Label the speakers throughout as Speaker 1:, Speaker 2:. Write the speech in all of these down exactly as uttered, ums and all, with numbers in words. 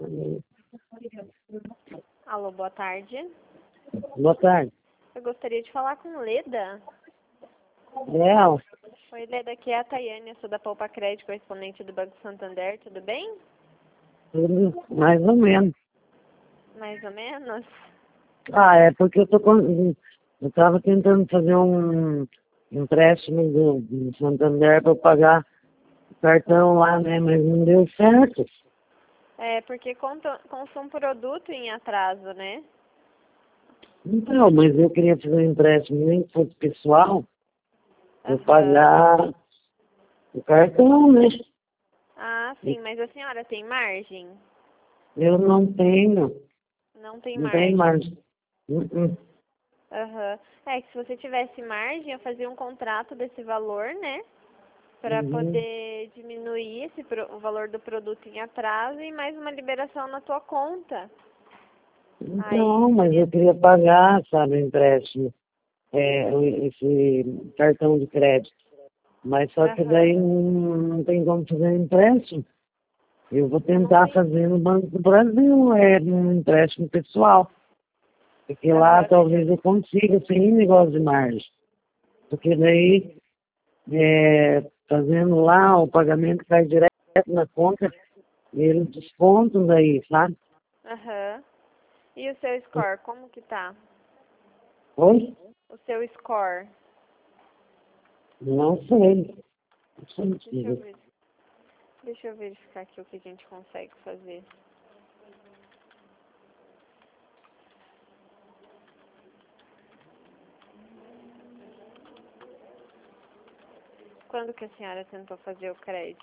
Speaker 1: Alô, boa tarde.
Speaker 2: Boa tarde.
Speaker 1: Eu gostaria de falar com Leda.
Speaker 2: É ela?
Speaker 1: Oi, Leda, aqui é a Tayane, eu sou da Poupa Crédito, correspondente do Banco Santander, tudo bem?
Speaker 2: Tudo mais ou menos.
Speaker 1: Mais ou menos?
Speaker 2: Ah, é porque eu tô com... Eu tava tentando fazer um empréstimo do, do Santander para eu pagar o cartão lá, né? Mas não deu certo.
Speaker 1: É, porque conta, consta um produto em atraso, né?
Speaker 2: Então, mas eu queria fazer um empréstimo nem que fosse pessoal, para eu
Speaker 1: Aham.
Speaker 2: pagar o cartão, né?
Speaker 1: Ah, sim, mas a senhora tem margem?
Speaker 2: Eu não tenho,
Speaker 1: Não tem
Speaker 2: não tenho
Speaker 1: margem.
Speaker 2: mais. Uh-uh.
Speaker 1: Aham. É que se você tivesse margem, eu fazia um contrato desse valor, né? Para
Speaker 2: Uhum.
Speaker 1: poder diminuir esse, pro- o valor do produto em atraso e mais uma liberação na tua conta. Aí
Speaker 2: Então, mas eu
Speaker 1: seria.
Speaker 2: queria pagar, sabe, o empréstimo, é, esse cartão de crédito. Mas só que
Speaker 1: Aham.
Speaker 2: daí não, não tem como fazer empréstimo. Eu vou
Speaker 1: Não
Speaker 2: tentar
Speaker 1: tem.
Speaker 2: fazer no Banco do Brasil, é um empréstimo pessoal. Porque lá
Speaker 1: Aham, deixa
Speaker 2: talvez
Speaker 1: eu.
Speaker 2: eu consiga sem negócio de margem. Porque daí, é, fazendo lá, o pagamento cai direto na conta e eles descontam daí, sabe?
Speaker 1: Aham. E o seu score, como que tá?
Speaker 2: Oi?
Speaker 1: O seu score.
Speaker 2: Não sei. Não sei
Speaker 1: Deixa eu
Speaker 2: dizer.
Speaker 1: ver. Deixa eu verificar aqui o que a gente consegue fazer. Quando que a senhora tentou fazer o crédito?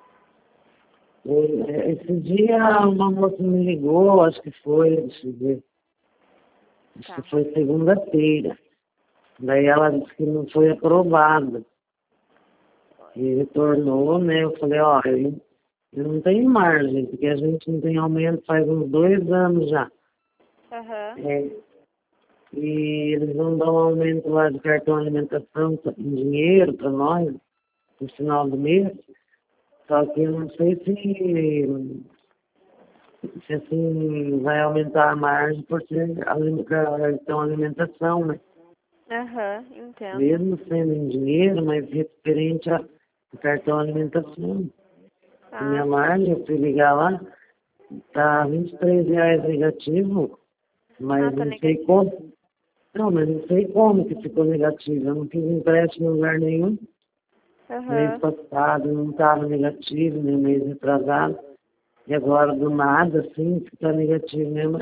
Speaker 2: É, esse dia uma moça me ligou, acho que foi, deixa eu ver, acho que
Speaker 1: Tá.
Speaker 2: foi segunda-feira. Daí ela disse que não foi aprovado. E retornou, né? Eu falei, ó, eu, eu não tenho margem, porque a gente não tem aumento faz uns dois anos já.
Speaker 1: Aham.
Speaker 2: É, e eles vão dar um aumento lá de cartão alimentação em dinheiro para nós, no final do mês. Só que eu não sei se, se assim vai aumentar a margem por ser alime- cartão alimentação, né?
Speaker 1: Aham, entendo.
Speaker 2: Mesmo sendo em dinheiro, mas referente a cartão alimentação. Minha
Speaker 1: Ah, sim.
Speaker 2: margem, eu fui ligar lá, tá vinte e três reais negativo,
Speaker 1: Ah,
Speaker 2: mas
Speaker 1: tá
Speaker 2: não sei
Speaker 1: negativo.
Speaker 2: como. Não, mas não sei como que ficou negativo. Eu não fiz empréstimo em lugar nenhum. Mês
Speaker 1: Aham.
Speaker 2: passado não estava negativo, nem mês retrasado. E agora, do nada, assim, que está negativo mesmo.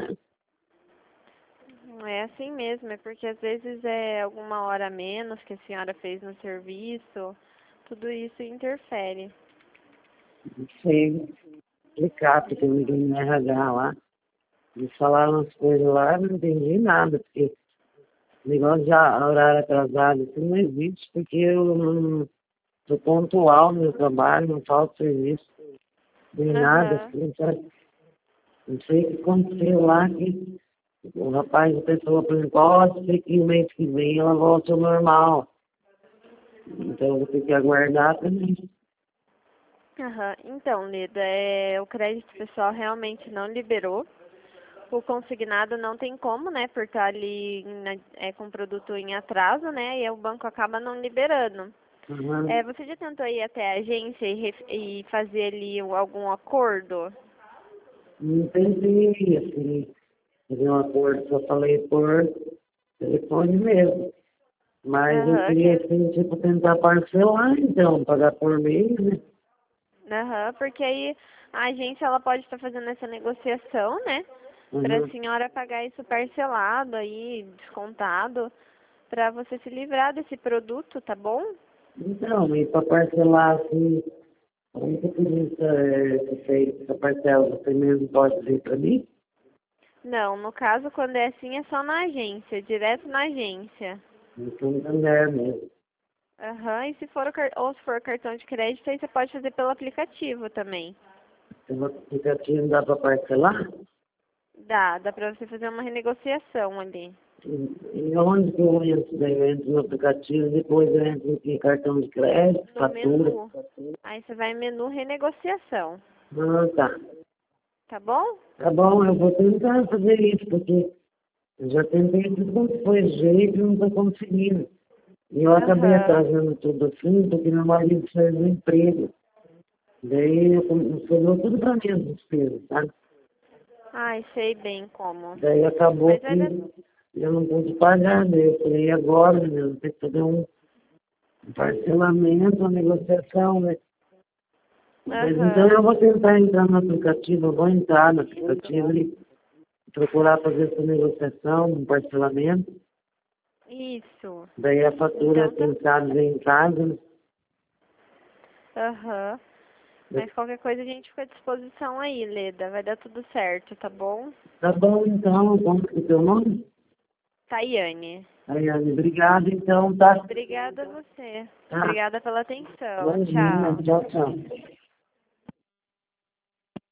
Speaker 1: É assim mesmo, é porque às vezes é alguma hora a menos que a senhora fez no serviço. Tudo isso interfere.
Speaker 2: Não sei explicar, porque eu liguei no R H lá. Eles falaram as coisas lá, eu não entendi nada, porque negócio de horário atrasado, isso não existe, porque eu não sou pontual no meu trabalho, não falta serviço, nem nada,
Speaker 1: Aham.
Speaker 2: assim, sabe? Não sei o que aconteceu lá, que o rapaz, a pessoa perguntou, ó, sei que o mês que vem ela volta ao normal. Então eu vou ter que aguardar também.
Speaker 1: Aham. Então, Leda, é, o crédito pessoal realmente não liberou. O consignado não tem como, né, por estar ali na- é, com o produto em atraso, né, e o banco acaba não liberando.
Speaker 2: Uhum.
Speaker 1: É, você já tentou ir até a agência e, ref- e fazer ali o- algum acordo?
Speaker 2: Não entendi, assim, fazer um acordo, só falei por telefone mesmo. Mas eu
Speaker 1: Aham,
Speaker 2: queria,
Speaker 1: que,
Speaker 2: assim, tipo, tentar parcelar, então, pagar por mês, né?
Speaker 1: aham, porque aí a agência ela pode estar fazendo essa negociação, né, para a
Speaker 2: Uhum.
Speaker 1: senhora pagar isso parcelado aí, descontado, para você se livrar desse produto, tá bom?
Speaker 2: Então, e para parcelar, assim, como que eu podia ser feito essa parcela? Você mesmo pode dizer para mim?
Speaker 1: Não, no caso, quando é assim, é só na agência, direto na agência.
Speaker 2: Não estou entendendo mesmo.
Speaker 1: Aham, e se for o car- ou se for cartão de crédito, aí você pode fazer pelo aplicativo também.
Speaker 2: Se o aplicativo dá para parcelar?
Speaker 1: Dá, dá pra você fazer uma renegociação ali.
Speaker 2: E, e onde que eu entro? Daí eu entro no aplicativo, depois eu entro em cartão de crédito,
Speaker 1: No
Speaker 2: fatura.
Speaker 1: menu. Aí você vai em menu renegociação.
Speaker 2: Ah, tá.
Speaker 1: Tá bom?
Speaker 2: Tá bom, eu vou tentar fazer isso, porque eu já tentei tudo quanto foi jeito e não estou conseguindo. E eu acabei
Speaker 1: Aham.
Speaker 2: atrasando tudo assim, porque meu marido fez um emprego. Daí eu come- sobrou tudo para mim as despesas, sabe?
Speaker 1: Ai, sei bem como.
Speaker 2: Daí acabou
Speaker 1: Mas
Speaker 2: que
Speaker 1: vai dar...
Speaker 2: eu não pude pagar, daí eu falei, e agora, né? Eu tenho que fazer um parcelamento, uma negociação, né? Mas então
Speaker 1: Aham.
Speaker 2: eu vou tentar entrar no aplicativo, eu vou entrar no aplicativo e procurar fazer essa negociação, um parcelamento.
Speaker 1: Isso.
Speaker 2: Daí a fatura,
Speaker 1: Então tá.
Speaker 2: quem sabe, vem em casa, né?
Speaker 1: Aham. Mas qualquer coisa a gente fica à disposição aí, Leda. Vai dar tudo certo, tá bom?
Speaker 2: Tá bom, então, como que é o teu nome?
Speaker 1: Tayane.
Speaker 2: Ayane, obrigado, então, tá?
Speaker 1: Obrigada a você.
Speaker 2: Tá.
Speaker 1: Obrigada pela atenção.
Speaker 2: Imagina,
Speaker 1: Tchau.
Speaker 2: tchau, tchau.